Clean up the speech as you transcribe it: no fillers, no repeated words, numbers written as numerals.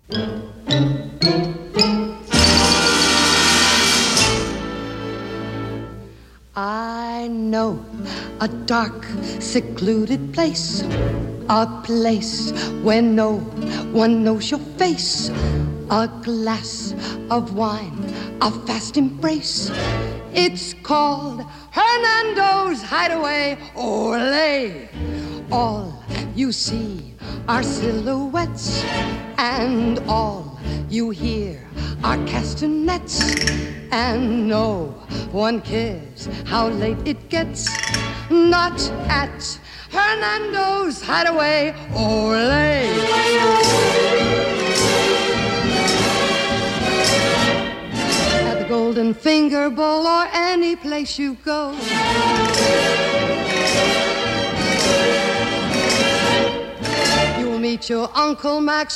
I know a dark, secluded place, a place where no one knows your face, a glass of wine, a fast embrace. It's called Hernando's Hideaway. Olé! All you see are silhouettes, and all you hear are castanets, and no one cares how late it gets. Not at Hernando's Hideaway. Olé! At the Golden Finger Bowl or any place you go, you'll meet your Uncle Max